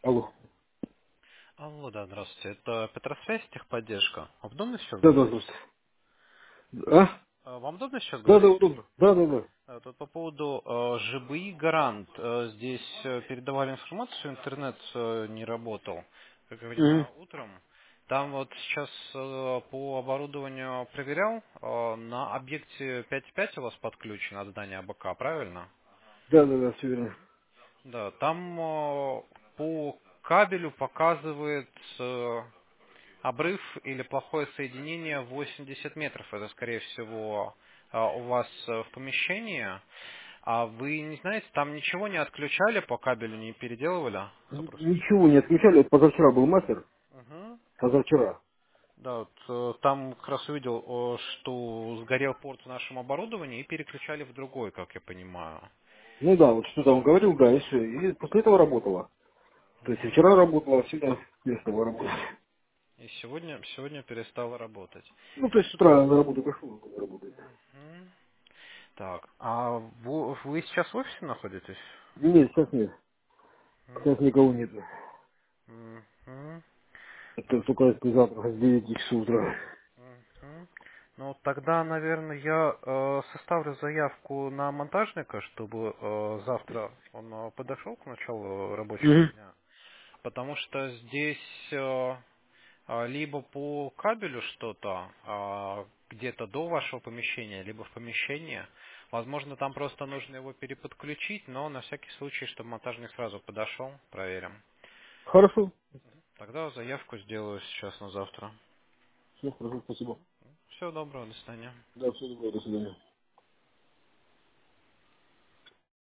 Алло. Алло, да, здравствуйте. Это Петросвязь, техподдержка. Вам удобно сейчас Да, да, говорить? здравствуйте. А? Вам удобно сейчас Да, да, говорить? удобно. Да, да, да. Тут по поводу ЖБИ Гарант. Здесь передавали информацию, интернет не работал, как я Мгм. понимаю, утром. Там вот сейчас по оборудованию проверял, на объекте 5.5 у вас подключено от здания АБК, правильно? Да, да, да, все верно. Да, там по кабелю показывает обрыв или плохое соединение 80 метров. Это, скорее всего, у вас в помещении. А вы не знаете, там ничего не отключали по кабелю, не переделывали? Ничего не отключали. Вот позавчера был мастер. Угу. Позавчера. Да, вот там как раз увидел, что сгорел порт в нашем оборудовании и переключали в другой, как я понимаю. Ну да, вот что там говорил, да, и все. И после этого работала. То есть и Мгм. вчера работала, а сегодня перестала работать. И сегодня перестало работать. Ну, то есть с утра на работу пошел, когда работает. Мгм. Так, а вы сейчас в офисе находитесь? Нет, сейчас нет. Сейчас никого нет. Мгм. Это только если завтра с 9 часов утра. Мгм. Ну, тогда, наверное, я составлю заявку на монтажника, чтобы завтра он подошел к началу рабочего Мгм. дня. Потому что здесь либо по кабелю что-то где-то до вашего помещения, либо в помещении. Возможно, там просто нужно его переподключить, но на всякий случай, чтобы монтажник сразу подошел, проверим. Хорошо. Тогда заявку сделаю сейчас на завтра. Все, хорошо, спасибо. Всего доброго, до свидания. Да, все доброго, до свидания.